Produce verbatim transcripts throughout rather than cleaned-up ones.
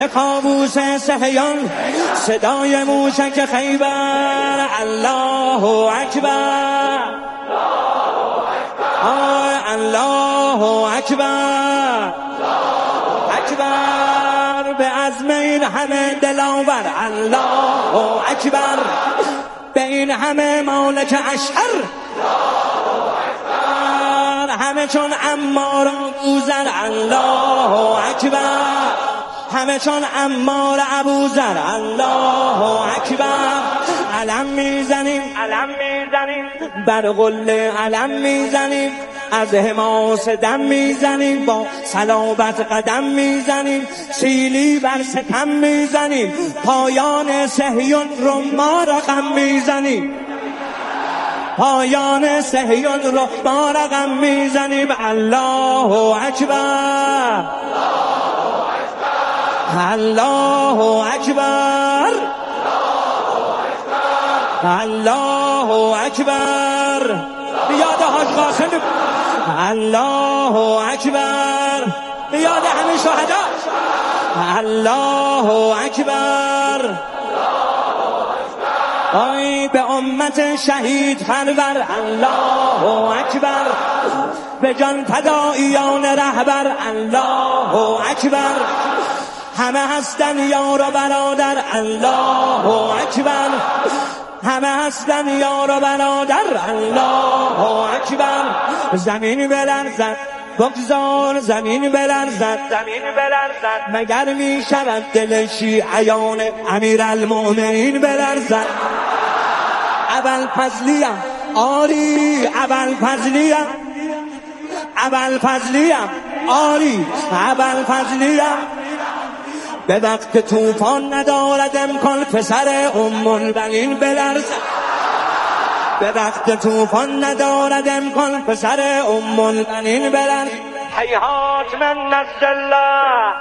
کابوس صهیون صدای موشک خیبر، الله اکبر الله اکبر اکبر به عزم این همه دلاور، الله اکبر به این همه مالک اشهر، همه چون عمار و ابوذر، الله اکبر همه چون عمار ابوذر، الله اکبر علم میزنیم علم میزنیم بر قله علم میزنیم، از حماس دم میزنیم، با صلابت قدم میزنیم، سیلی بر ستم میزنیم، پایان صهیون رو ما رقم میزنیم، پایان صهیون رو ما رقم میزنیم، الله اکبر الله اکبر الله اکبر یاد حاج قاسم، الله اکبر یاد همه شهدا، الله اکبر آی به امت شهید پرور، الله اکبر به جان فداییان رهبر، الله اکبر همه هستن یار و برادر، الله اکبر همه هستن یار و برادر، الله اکبر زمین بلرزد بگذار زمین بلرزد، زمین بلرزد مگر می شود دل شیعیان امیرالمؤمنین بلرزد، ابوالفضلیم آری ابوالفضلیم ابوالفضلیم آری ابوالفضلیم به وقت طوفان ندارد امکان پسر ام البنین بلرزد، به وقت طوفان ندارد امکان پسر ام البنین بلرزد، هیهات من نزل الله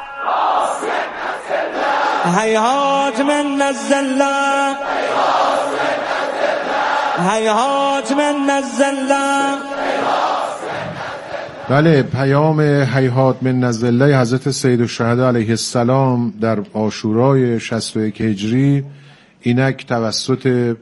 هیهات من نزل الله هیهات من نزل الله. بله، پیام هیهات من نزل الله حضرت سید الشهدا علیه السلام در عاشورای شصت و یک هجری اینک توسط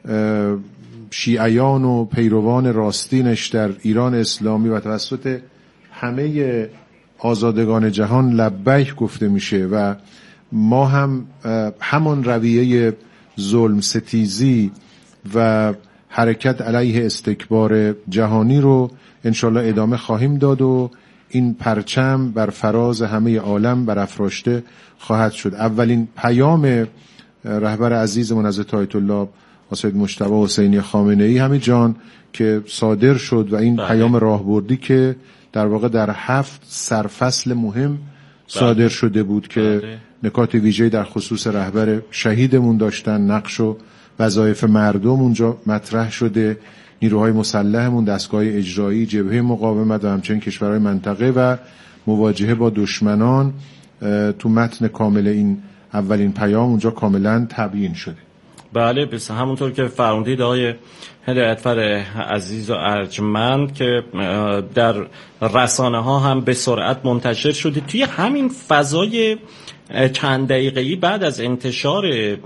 شیعیان و پیروان راستینش در ایران اسلامی و توسط همه آزادگان جهان لبیک گفته میشه و ما هم همان رویه ظلم ستیزی و حرکت علیه استکبار جهانی رو انشالله ادامه خواهیم داد و این پرچم بر فراز همه عالم برافراشته خواهد شد. اولین پیام رهبر عزیزمون حضرت آیت الله سید مجتبی حسینی خامنه‌ای همین جان که صادر شد و این بله. پیام راهبردی که در واقع در هفت سرفصل مهم بله. صادر شده بود که بله. نکات ویژه‌ای در خصوص رهبر شهیدمون داشتن، نقش و وظایف مردم اونجا مطرح شده، نیروهای مسلحمون، دستگاه اجرایی، جبهه مقاومت و همچنین کشورهای منطقه و مواجهه با دشمنان تو متن کامل این اولین پیام اونجا کاملا تبیین شده. بله، بس همونطور که فرمودید آقای هدایتفر عزیز و ارجمند که در رسانه ها هم به سرعت منتشر شده، توی همین فضای چند دقیقه‌ای بعد از انتشار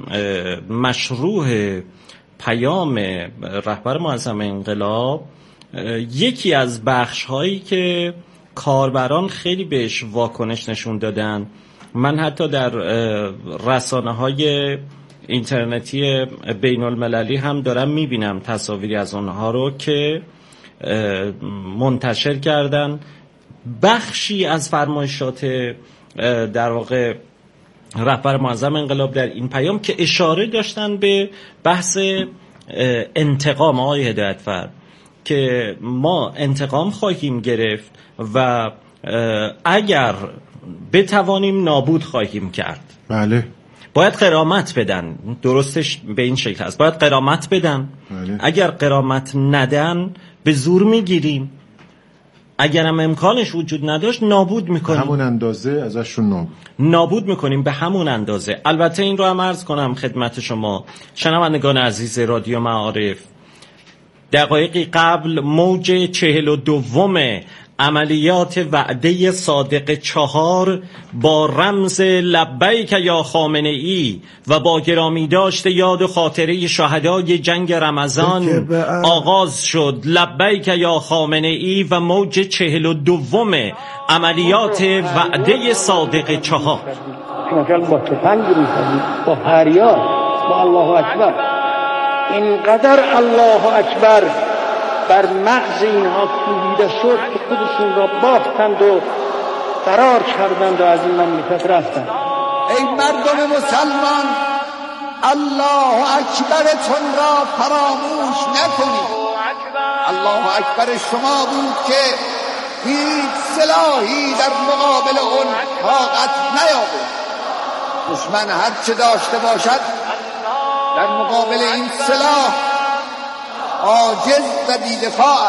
مشروع پیام رهبر معظم انقلاب، یکی از بخش هایی که کاربران خیلی بهش واکنش نشون دادن، من حتی در رسانه های اینترنتی بین المللی هم دارم میبینم تصاویری از اونها رو که منتشر کردن، بخشی از فرمایشات در واقع رهبر معظم انقلاب در این پیام که اشاره داشتن به بحث انتقام. آقای هدایتفر که ما انتقام خواهیم گرفت و اگر بتوانیم نابود خواهیم کرد. بله، باید غرامت بدن، درستش به این شکل است، باید غرامت بدن. بله. اگر غرامت ندن به زور میگیریم، اگر هم امکانش وجود نداشت نابود میکنیم، همون اندازه ازشون نابود نابود میکنیم به همون اندازه. البته این رو هم عرض کنم خدمت شما شنوندگان عزیز رادیو معارف، دقایقی قبل موج چهل و دوم عملیات وعده صادق چهار با رمز لبیک یا خامنه ای و با گرامی داشت یاد و خاطره شهدای جنگ رمضان آغاز شد. لبیک یا خامنه ای و موج چهل و دوم عملیات وعده صادق چهار. با تفنگ می‌زدیم، با فریاد، با الله اکبر. اینقدر الله اکبر بر مغز اینها کوبیده شد که خودشون را باختند و فرار کردند و از این مملکت رفتند. ای مردم مسلمان، الله اکبرتون را فراموش نکنید. الله اکبر شما بود که هیچ سلاحی در مقابل اون طاقت نیاورد. دشمن هر چه داشته باشد در مقابل این سلاح عاجز و بی‌دفاع.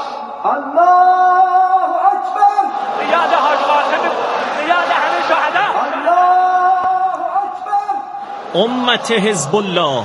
الله اکبر. یاد حاج قاسم، یاد همه شهدا. الله اکبر. امت حزب الله،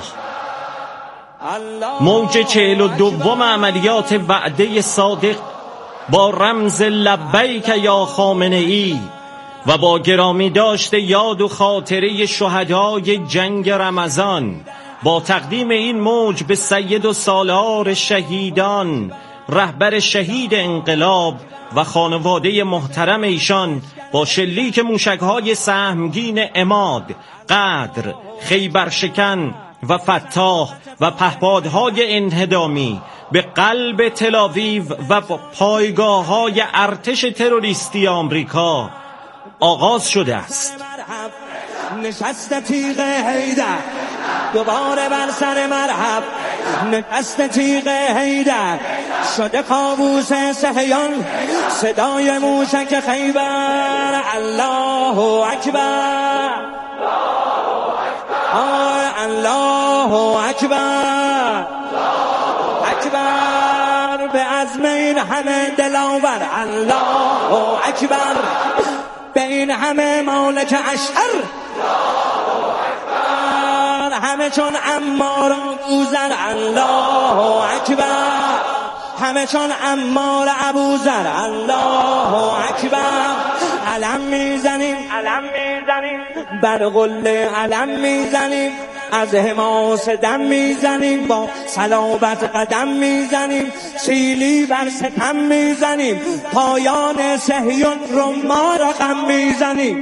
موج چهل و دوم عملیات وعده صادق با رمز لبیک یا خامنه ای و با گرامی داشت یاد و خاطره شهدای جنگ رمضان، با تقدیم این موج به سید و سالار شهیدان، رهبر شهید انقلاب و خانواده محترم ایشان، با شلیک موشک‌های سهمگین عماد، قدر، خیبرشکن و فتاح و پهپادهای انهدامی به قلب تل‌آویو و پایگاه‌های ارتش تروریستی آمریکا آغاز شده است. نشست تیغ حیدر دوباره بر سر مرحب، نشست تیغ حیدر شده کاووس صهیون، صدای موشک خیبر. الله اکبر، الله اکبر، اکبر به عزم این همه دلاور. الله اکبر به این همه مالک اشهر، همه چون عمار ابوذر. الله اکبر همه چون عمار ابوذر. الله اکبر علم میزنیم، علم میزنیم بر قله، علم میزنیم از حماس دم میزنیم، با صلابت قدم میزنیم، سیلی بر ستم میزنیم، پایان صهیون رو ما رقم میزنیم،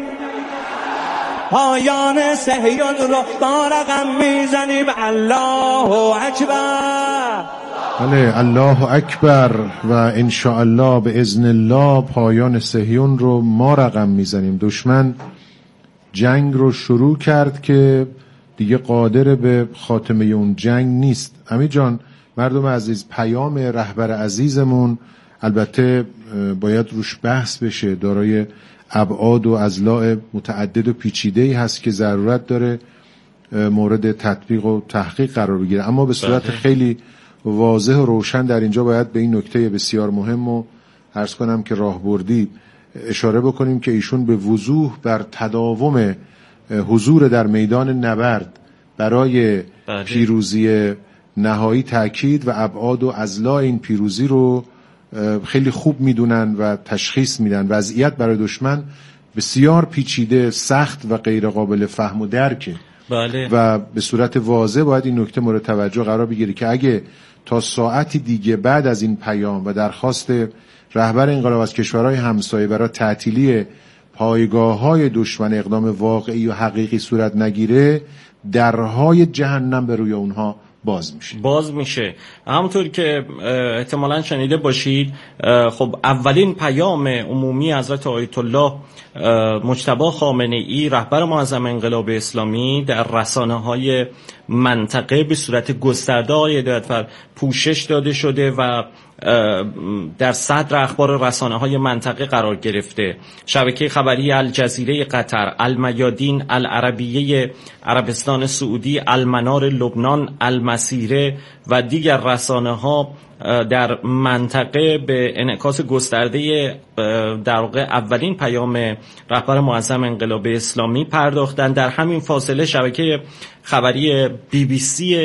پایان صهیون رو ما رقم میزنیم. الله اکبر. بله، الله اکبر و انشاءالله به اذن الله پایان صهیون رو ما رقم میزنیم. دشمن جنگ رو شروع کرد که دیگه قادر به خاتمه اون جنگ نیست. امیر جان، مردم عزیز، پیام رهبر عزیزمون البته باید روش بحث بشه، دارای ابعاد و اضلاع متعدد و پیچیده‌ای هست که ضرورت داره مورد تطبیق و تحقیق قرار بگیره، اما به صورت خیلی واضح و روشن در اینجا باید به این نکته بسیار مهم و عرض کنم که راهبردی اشاره بکنیم که ایشون به وضوح بر تداوم حضور در میدان نبرد برای پیروزی نهایی تاکید و ابعاد و اضلاع این پیروزی رو خیلی خوب میدونن و تشخیص میدن. وضعیت برای دشمن بسیار پیچیده، سخت و غیر قابل فهم و درکه. بله. و به صورت واضح باید این نکته مورد توجه قرار بگیره که اگه تا ساعتی دیگه بعد از این پیام و درخواست رهبر انقلاب از کشورهای همسایه برای تعطیلی پایگاه‌های دشمن اقدام واقعی و حقیقی صورت نگیره، درهای جهنم به روی اونها باز میشه باز میشه همونطور که احتمالاً شنیده باشید. خب اولین پیام عمومی حضرت آیت الله مجتبی خامنه ای رهبر معظم انقلاب اسلامی در رسانه‌های منطقه به صورت گسترده هدایت‌فر پوشش داده شده و در صدر اخبار رسانه‌های منطقه قرار گرفته. شبکه خبری الجزیره قطر، المیادین العربیه عربستان سعودی، المنار لبنان، المسیره و دیگر رسانه‌ها در منطقه به انعکاس گسترده در واقع اولین پیام رهبر معظم انقلاب اسلامی پرداختند. در همین فاصله شبکه خبری بی بی سی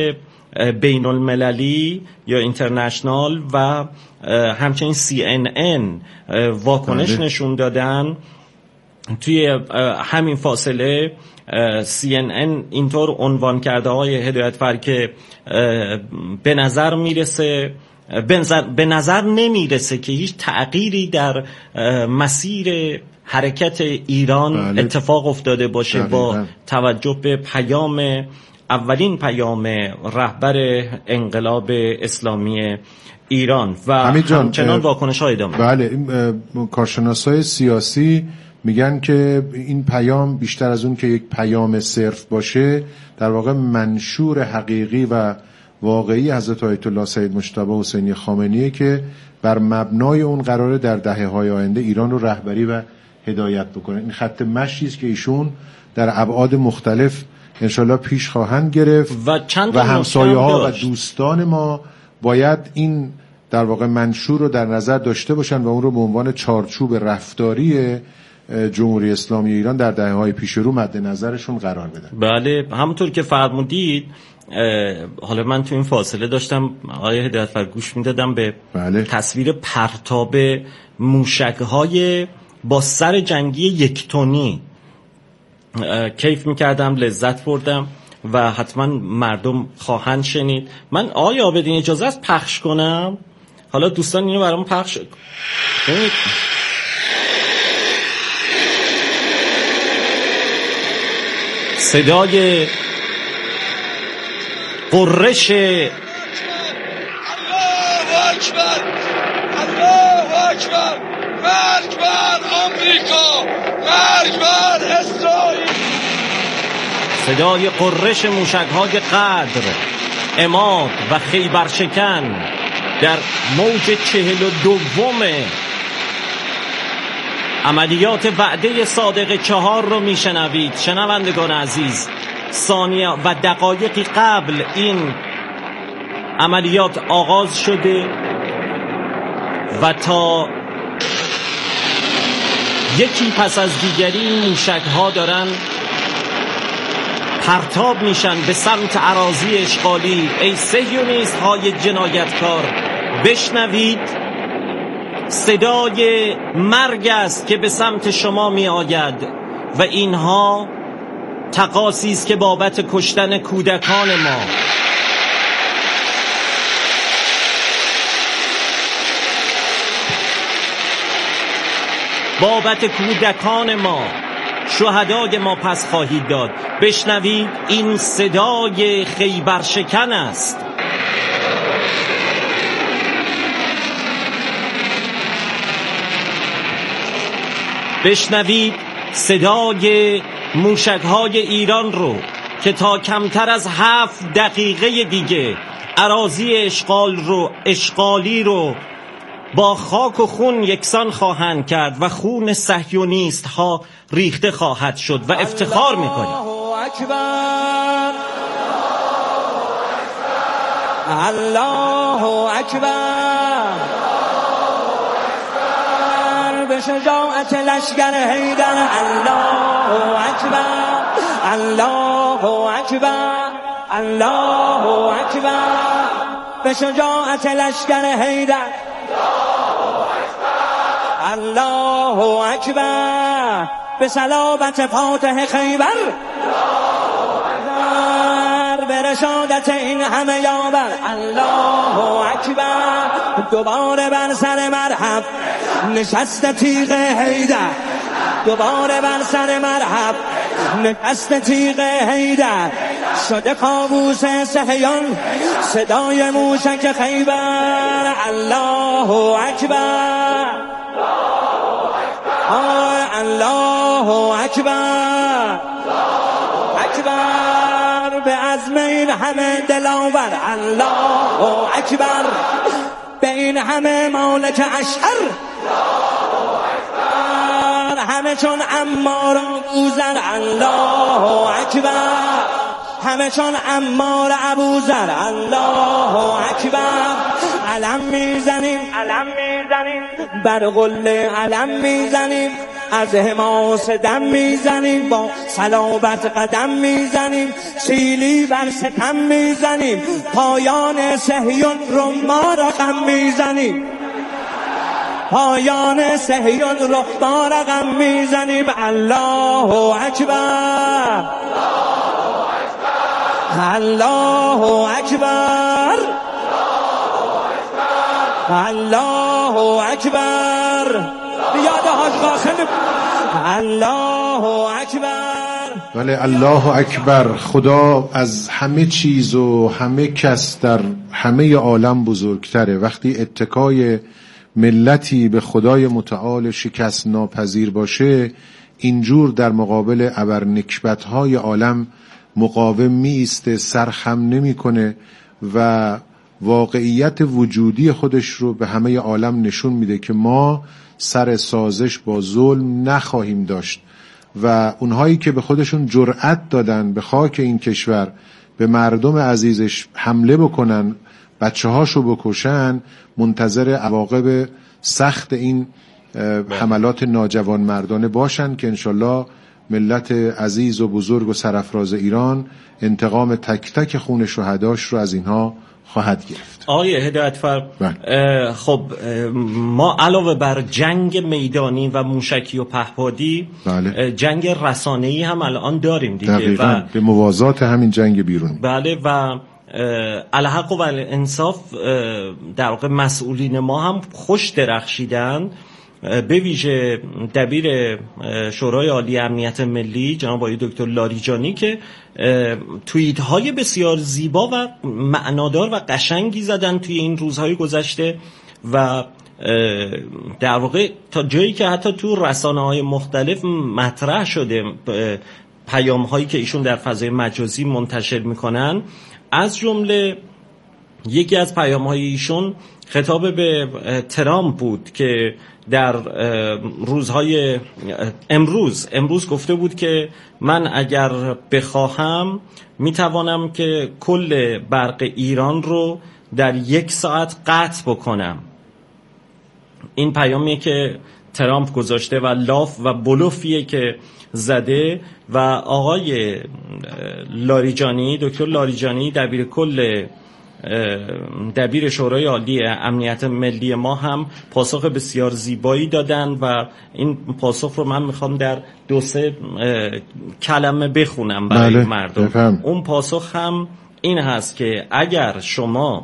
بین المللی یا اینترنشنال و همچنین سی ان ان واکنش بله. نشون دادن. توی همین فاصله سی ان ان اینطور عنوان کرده های هدایتفر که به نظر میرسه به نظر نمیرسه که هیچ تغییری در مسیر حرکت ایران بله. اتفاق افتاده باشه دقیقا. با توجه به پیام اولین پیام رهبر انقلاب اسلامی ایران و همچنان واکنش های ادامه. بله کارشناسای سیاسی میگن که این پیام بیشتر از اون که یک پیام صرف باشه در واقع منشور حقیقی و واقعی حضرت آیت الله سید مجتبی حسینی خامنه‌ای که بر مبنای اون قراره در دهه‌های آینده ایران رو رهبری و هدایت بکنه. این خط مشی است که ایشون در ابعاد مختلف انشالله پیش خواهند گرفت و, چند و همسایه‌ها و دوستان ما باید این در واقع منشور رو در نظر داشته باشن و اون رو به عنوان چارچوب رفتاری جمهوری اسلامی ایران در دهه‌های پیش رو مد نظرشون قرار بدن. بله همونطور که فرمودید حالا من تو این فاصله داشتم آیه هدایتفر گوش میدادم به بله. تصویر پرتاب موشک‌های با سر جنگی یک تنی کیف میکردم، لذت بردم و حتما مردم خواهند شنید. من آیا عابدین اجازه است پخش کنم؟ حالا دوستان اینو برام پخش کنید. صدای قررش الله اکبر، الله اکبر، مرگ بر آمریکا، مرگ بر اسرائیل. صدای قررش موشک‌های قدر، عماد و خیبرشکن در موج چهل و دوم عملیات وعده صادق چهار رو میشنوید. شنوندگان عزیز، ثانیه و دقایقی قبل این عملیات آغاز شده و تا یکی پس از دیگری موشک‌ها دارن پرتاب میشن به سمت اراضی اشغالی. ای صهیونیست های جنایتکار، بشنوید صدای مرگ است که به سمت شما می آید و اینها تقاصی است که بابت کشتن کودکان ما. بابت کودکان ما، شهدای ما پس خواهید داد. بشنوید این صدای خیبرشکن است. بشنوید صدای موشک‌های ایران رو که تا کمتر از هفت دقیقه دیگه اراضی اشغال رو اشغالی رو با خاک و خون یکسان خواهند کرد و خون صهیونیست ها ریخته خواهد شد و افتخار میکنیم. الله اکبر، الله اکبر، به شجاعت لشکر حیدر. الله اکبر، الله اکبر، الله اکبر، به شجاعت لشکر حیدر. الله اکبر، به صلابت فاتح خیبر. به رشادت این همه یاور. الله اکبر، دوباره بر سر مرحب نشست تیغ حیدر. دوباره بر سر مرحب نشست تیغ حیدر. شده کابوس صهیون صدای موشک خیبر. الله اکبر، الله اکبر، اکبر، به عزم این همه دلاور. الله اکبر، به این همه مالک اشهر. همه چون عمار ابوذر. الله اکبر، همه چون عمار ابوذر. الله اکبر، علم میزنیم، علم میزنیم، بر قله علم میزنیم. از حماس دم میزنیم، با صلابت قدم میزنیم، سیلی بر ستم میزنیم، پایان صهیون رو ما رقم میزنیم، پایان صهیون رو ما رقم میزنیم. الله اکبر، الله اکبر، الله اکبر. بیاد حاج قاسم، الله اکبر. بله، الله اکبر. خدا از همه چیز و همه کس در همه عالم بزرگتره. وقتی اتکای ملتی به خدای متعال شکست ناپذیر باشه، اینجور در مقابل ابرنکبت‌های عالم مقاوم می ایسته، سرخم نمی کنه و واقعیت وجودی خودش رو به همه عالم نشون میده که ما سر سازش با ظلم نخواهیم داشت و اونهایی که به خودشون جرأت دادن به خاک این کشور به مردم عزیزش حمله بکنن، بچه هاشو بکشن، منتظر عواقب سخت این حملات ناجوان مردانه باشن که انشالله ملت عزیز و بزرگ و سرافراز ایران انتقام تک تک خون شهداش رو از اینها خواهد گرفت. آقای هدایتفر، خب ما علاوه بر جنگ میدانی و موشکی و پهپادی، بله، جنگ رسانه‌ای هم الان داریم دیگه. دقیقاً و به موازات همین جنگ بیرون. بله، و الحق و الانصاف در واقع مسئولین ما هم خوش درخشیدن، به ویژه دبیر شورای عالی امنیت ملی جناب آقای دکتر لاریجانی که توییت های بسیار زیبا و معنادار و قشنگی زدن توی این روزهای گذشته و در واقع تا جایی که حتی تو رسانه های مختلف مطرح شده پیام هایی که ایشون در فضای مجازی منتشر میکنن. از جمله یکی از پیام های ایشون خطاب به ترامپ بود که در روزهای امروز امروز گفته بود که من اگر بخواهم میتوانم که کل برق ایران رو در یک ساعت قطع بکنم. این پیامیه که ترامپ گذاشته و لاف و بلوفیه که زده و آقای لاریجانی، دکتر لاریجانی دبیر کل دبیر شورای عالی امنیت ملی ما هم پاسخ بسیار زیبایی دادن و این پاسخ رو من میخوام در دو سه کلمه بخونم برای بله، مردم. بفهم. اون پاسخ هم این هست که اگر شما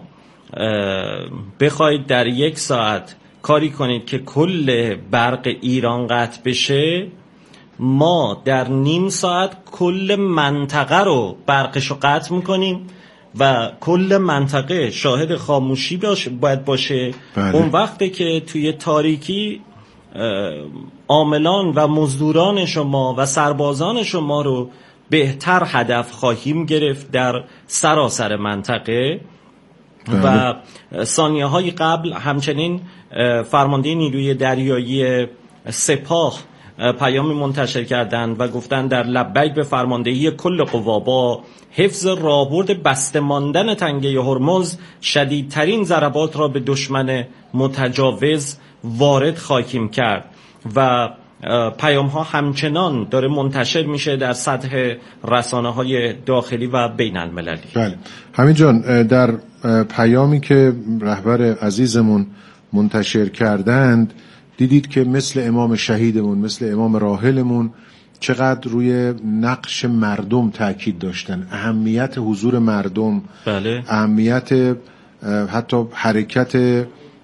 بخواید در یک ساعت کاری کنید که کل برق ایران قطع بشه، ما در نیم ساعت کل منطقه رو برقش رو قطع میکنیم و کل منطقه شاهد خاموشی باش باید باشه. بله. اون وقته که توی تاریکی عاملان و مزدوران شما و سربازان شما رو بهتر هدف خواهیم گرفت در سراسر منطقه. بله. و ثانیه های قبل همچنین فرمانده نیروی دریایی سپاه پیامی منتشر کردند و گفتند در لبیک به فرماندهی کل قوا با حفظ راهبرد بسته ماندن تنگه هرمز شدیدترین ضربات را به دشمن متجاوز وارد خواهیم کرد و پیام ها همچنان داره منتشر میشه در سطح رسانه های داخلی و بین المللی. بله همین جان، در پیامی که رهبر عزیزمون منتشر کردند دیدید که مثل امام شهیدمون، مثل امام راحلمون چقدر روی نقش مردم تاکید داشتن، اهمیت حضور مردم. بله. اهمیت حتی حرکت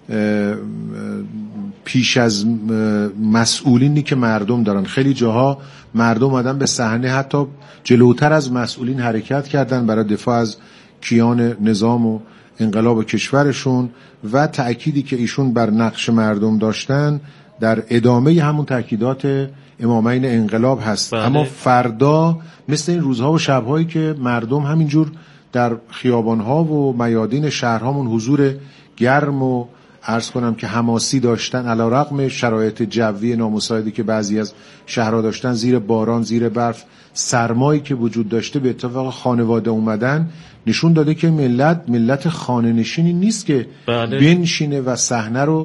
پیش از مسئولینی که مردم دارن. خیلی جاها مردم آمدن به صحنه، حتی جلوتر از مسئولین حرکت کردن برای دفاع از کیان نظام و انقلاب کشورشون و تأکیدی که ایشون بر نقش مردم داشتن در ادامه همون تأکیدات امامین انقلاب هست. بله. اما فردا مثل این روزها و شبهایی که مردم همینجور در خیابانها و میادین شهرهامون حضور گرم و عرض کنم که حماسی داشتن، علیرغم شرایط جوی نامساعدی که بعضی از شهرها داشتن، زیر باران، زیر برف، سرمایی که وجود داشته، به اتفاق خانواده اومدن، نشون داده که ملت ملت خانه نشینی نیست که بله. بنشینه و صحنه رو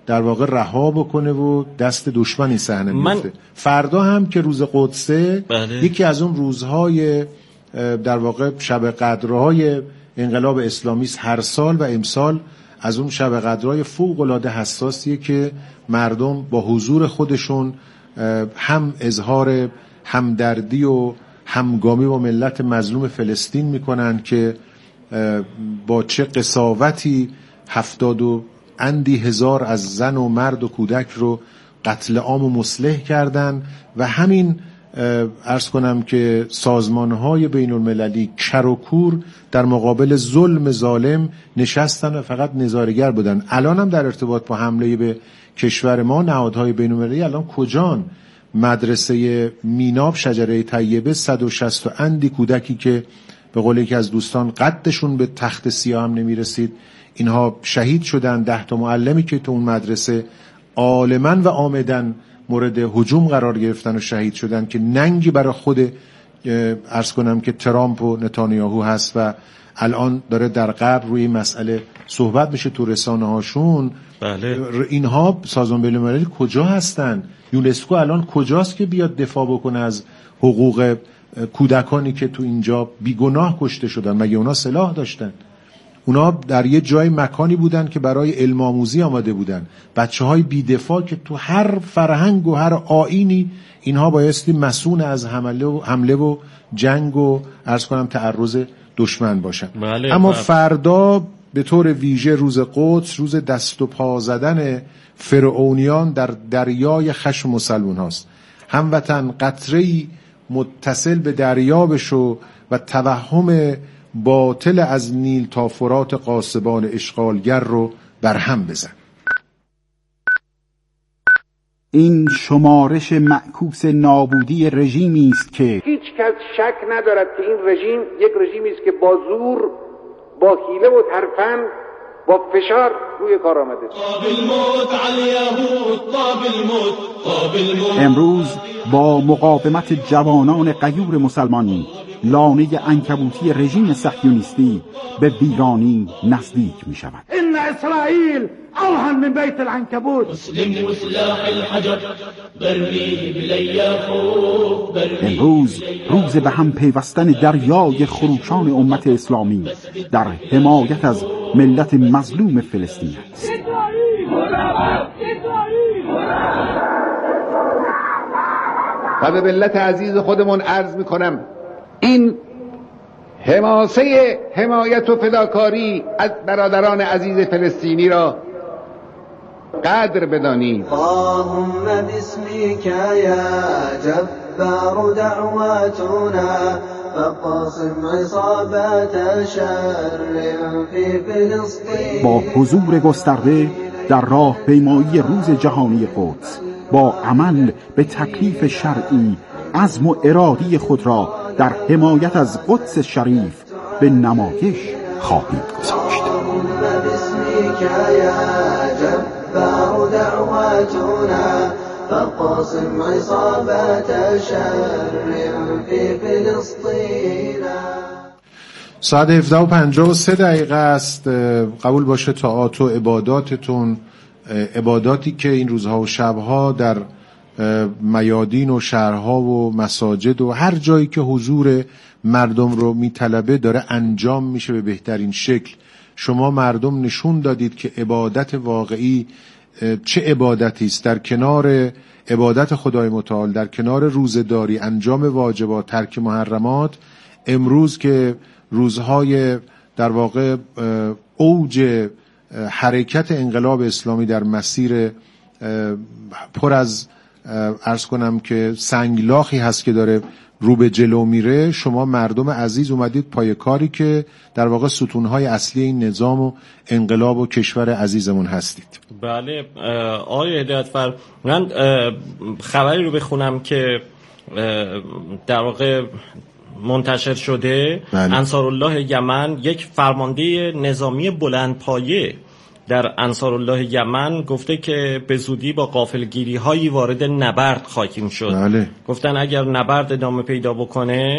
در واقع رها بکنه و دست دشمن این صحنه بیفته. فردا هم که روز قدسه، بله. یکی از اون روزهای در واقع شب قدرهای انقلاب اسلامی است هر سال و امسال از اون شب قدرهای فوق العاده حساسیه که مردم با حضور خودشون هم اظهار همدردی و همگامی با ملت مظلوم فلسطین میکنن که با چه قساوتی هفتاد و اندی هزار از زن و مرد و کودک رو قتل عام و مسلح کردن و همین عرض کنم که سازمانهای بین المللی کر و کور در مقابل ظلم ظالم نشستن و فقط نظارگر بودن. الان هم در ارتباط با حمله به کشور ما نهادهای بین المللی الان کجان؟ مدرسه میناب شجره طیبه صد و شصت و اندی کودکی که به قول یکی از دوستان قدشون به تخت سیاه هم نمیرسید اینها شهید شدن. ده تا معلمی که تو اون مدرسه عالماً و عامداً مورد هجوم قرار گرفتن و شهید شدن که ننگی برای خود عرض کنم که ترامپ و نتانیاهو هست و الان داره در غرب روی مسئله صحبت میشه تو رسانه هاشون. بله. اینها سازمان بین المللی کجا هستن؟ یونسکو الان کجاست که بیاد دفاع بکنه از حقوق کودکانی که تو اینجا بیگناه کشته شدن؟ مگه اونا سلاح داشتن؟ اونا در یه جای مکانی بودن که برای علم آموزی آماده بودن. بچه‌های بی‌دفاع که تو هر فرهنگ و هر آیینی اینها بایستی مسئول از حمله و حمله و جنگ و عرض کنم تعرض دشمن باشن. بله. اما بله. فردا به طور ویژه روز قدس روز دست و پا زدن فرعونیان در دریای خشم مسلمان هاست. هموطن قطره‌ای متصل به دریا بشو و توهم باطل از نیل تا فرات قاسبان اشغالگر رو برهم بزن. این شمارش معکوس نابودی رژیمی است که هیچ کس شک ندارد که این رژیم یک رژیمی است که با زور، با حیله و ترفند، با فشار روی کار آمده. امروز با مقاومت جوانان غیور مسلمانی لانه عنکبوتی رژیم صهیونیستی به ویرانی نزدیک می شود. ان اسرائیل اوهن من بیت العنکبوت. امروز روز به هم پیوستن دریای خروشان امت اسلامی در حمایت از ملت مظلوم فلسطین است. و به ملت عزیز خودمون عرض میکنم این حماسه حمایت و فداکاری از برادران عزیز فلسطینی را قدر بدانید. اللهم باسمك یا جبار دعواتنا فقاسم عصابات شر فی فلسطین. با حضور گسترده در راه پیمایی روز جهانی قدس با عمل به تکلیف شرعی عزم و ارادی خود را در حمایت از قدس شریف به نمایش خواهیم گذاشت. باسمك یا جبار دعواتنا فقاسم عصابات شر فی فلسطین. ساعت هفده و پنجاه و سه دقیقه است. قبول باشه طاعات و عباداتتون، عباداتی که این روزها و شبها در میادین و شهرها و مساجد و هر جایی که حضور مردم رو میطلبه داره انجام میشه به بهترین شکل. شما مردم نشون دادید که عبادت واقعی چه عبادتی است. در کنار عبادت خدای متعال، در کنار روزه‌داری، انجام واجبات، ترک محرمات، امروز که روزهای در واقع اوج حرکت انقلاب اسلامی در مسیر پر از عرض کنم که سنگلاخی هست که داره رو به جلو میره، شما مردم عزیز اومدید پای کاری که در واقع ستونهای اصلی این نظام و انقلاب و کشور عزیزمون هستید. بله آقای هدایتفر، من خبری رو بخونم که در واقع منتشر شده. بله. انصارالله یمن، یک فرمانده نظامی بلندپایه در انصارالله یمن گفته که به زودی با غافلگیری هایی وارد نبرد خواهیم شد. بله. گفتن اگر نبرد ادامه پیدا بکنه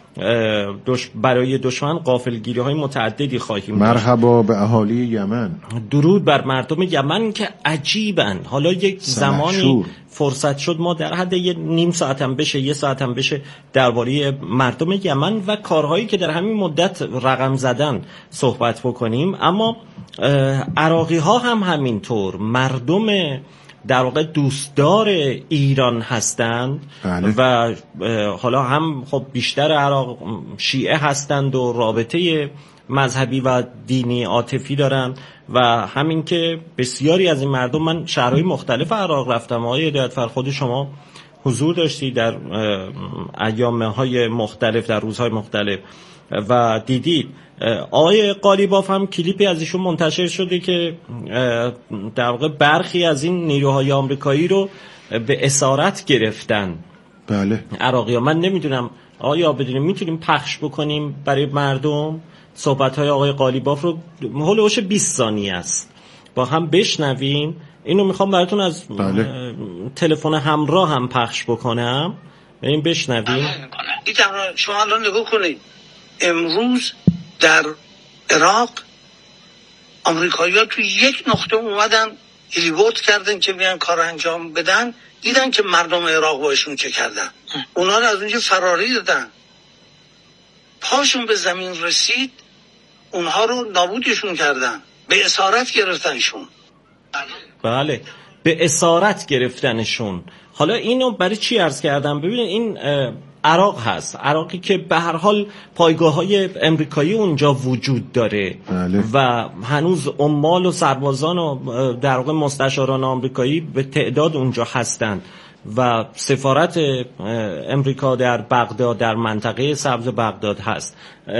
دش برای دشمن غافلگیری های متعددی خواهیم داشت. مرحبا به اهالی یمن. درود بر مردم یمن که عجیبن. حالا یک زمانی فرصت شد ما در حد یه نیم ساعت هم بشه یه ساعت هم بشه درباره مردم یمن و کارهایی که در همین مدت رقم زدن صحبت بکنیم. اما عراقی ها هم همینطور مردم در واقع دوستدار ایران هستند. بله. و حالا هم خب بیشتر عراق شیعه هستند و رابطه مذهبی و دینی عاطفی دارن و همین که بسیاری از این مردم، من شهرهای مختلف عراق رفتم، آقای هدایتفر خود شما حضور داشتی در ایامهای مختلف، در روزهای مختلف و دیدید. آقای قالیباف هم کلیپی از ایشون منتشر شده که در واقع برخی از این نیروهای آمریکایی رو به اسارت گرفتن. بله. عراقی‌ها. من نمیدونم آیا بدونیم میتونیم پخش بکنیم برای مردم صحبت‌های آقای قالیباف رو، هولوش بیست ثانیه است، با هم بشنویم. اینو میخوام براتون از بله. تلفن همراه هم پخش بکنم، بریم بشنویم. شما الان نگاه کنید، امروز در عراق آمریکایی‌ها توی یک نقطه اومدن ریپورت کردن که بیان کار انجام بدن، دیدن که مردم عراق باشون چه کردن، اونا رو از اونجا فراری دادن، پاشون به زمین رسید اونها رو نابودشون کردن، به اسارت گرفتنشون. بله، به اسارت گرفتنشون. حالا اینو برای چی عرض کردم؟ ببینید این عراق هست، عراقی که به هر حال پایگاه‌های امریکایی اونجا وجود داره. بله. و هنوز عمال و سربازان و در واقع مستشاران آمریکایی به تعداد اونجا هستند و سفارت امریکا در بغداد، در منطقه سبز بغداد هست.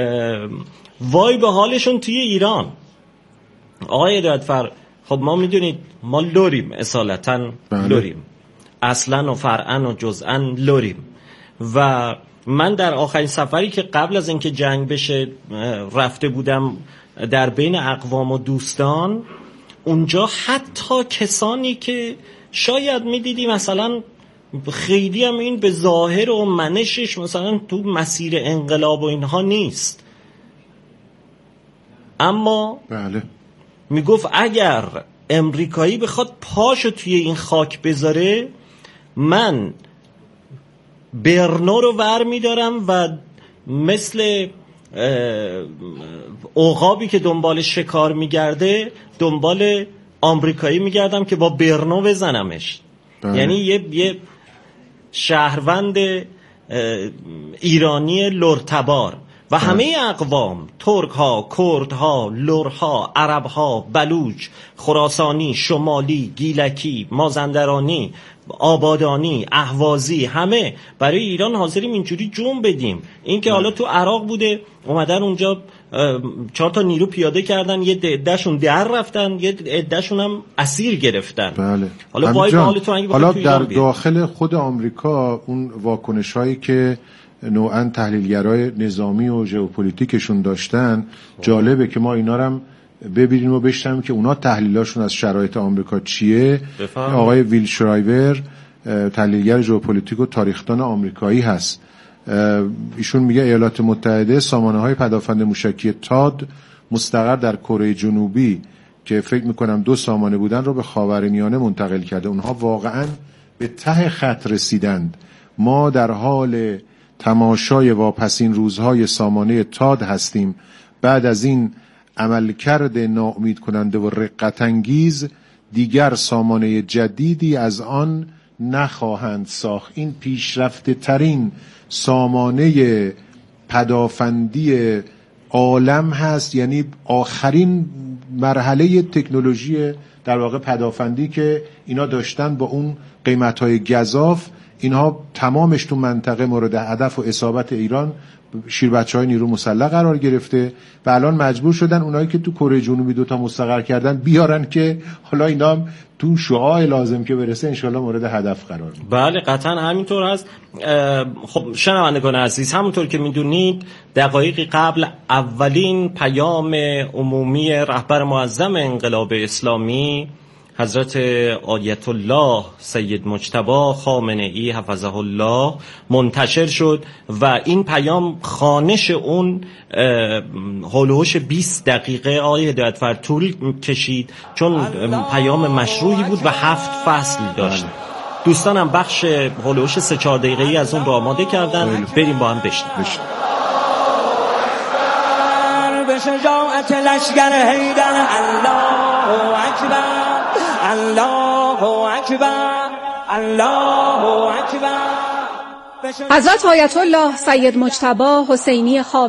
وای به حالشون توی ایران. آقای هدایتفر، خب ما میدونید ما لوریم، اصالتا بله. لوریم، اصلا و فرعا و جزءا لوریم. و من در آخرین سفری که قبل از اینکه جنگ بشه رفته بودم در بین اقوام و دوستان، اونجا حتی کسانی که شاید میدیدی مثلا خیلی هم این به ظاهر و منشش مثلا تو مسیر انقلاب و اینها نیست، اما بله. میگفت اگر امریکایی بخواد پاشو توی این خاک بذاره، من برنو رو ور میدارم و مثل عقابی که دنبال شکار میگرده دنبال آمریکایی میگردم که با برنو بزنمش. بله. یعنی یه, یه شهروند ایرانی لرتبار و بله. همه اقوام، ترک ها، کرد ها، لر ها، عرب ها، بلوچ، خراسانی، شمالی، گیلکی، مازندرانی، آبادانی، اهوازی، همه برای ایران حاضریم اینجوری جون بدیم. این که حالا تو عراق بوده اومدن اونجا چهار تا نیرو پیاده کردن، یه عدهشون در رفتن، یه عدهشون هم اسیر گرفتن. بله. حالا وای به حال تو اگه حالا در داخل خود آمریکا اون واکنش‌هایی که نوعاً تحلیلگرای نظامی و ژئوپلیتیکشون داشتن، جالبه که ما اینا رو هم ببینیم و بشنویم که اونا تحلیلاشون از شرایط آمریکا چیه. بفهم. آقای ویل شرایور تحلیلگر ژئوپلیتیک و تاریخدان آمریکایی هست. ایشون میگه ایالات متحده سامانه‌های پدافند موشکی تاد مستقر در کره جنوبی که فکر میکنم دو سامانه بودن رو به خاورمیانه منتقل کرده. اونها واقعاً به ته خط رسیدند. ما در حال تماشای واپسین روزهای سامانه تاد هستیم. بعد از این عملکرد ناامید کننده و رقت انگیز دیگر سامانه جدیدی از آن نخواهند ساخت. این پیشرفته ترین سامانه پدافندی عالم هست، یعنی آخرین مرحله تکنولوژی در واقع پدافندی که اینا داشتن با اون قیمت‌های گزاف، اینها تمامش تو منطقه مورد هدف و اصابت ایران شیر بچه‌های نیرو مسلح قرار گرفته و الان مجبور شدن اونایی که تو کره جنوبی دوتا مستقر کردن بیارن که حالا اینا هم تو شعاع لازم که برسه انشالله مورد هدف قرار میگیره. بله قطعا همینطور هست. خب شنوندگان عزیز، همونطور که میدونید دقایقی قبل اولین پیام عمومی رهبر معظم انقلاب اسلامی حضرت آیت الله سید مجتبی خامنه‌ای حفظه الله منتشر شد و این پیام خوانش اون هولوش بیست دقیقه آقای هدایتفر طول کشید، چون پیام مشروعی بود و هفت فصل داشت. دوستانم بخش هولوش سه چهار دقیقه‌ای از اون رو آماده کردن، بریم با هم بشنویم. به شجاعت لشگر حیدر الله اکبر الله اکبر الله اکبر. حضرت آیت الله سید مجتبی حسینی خامنه‌ای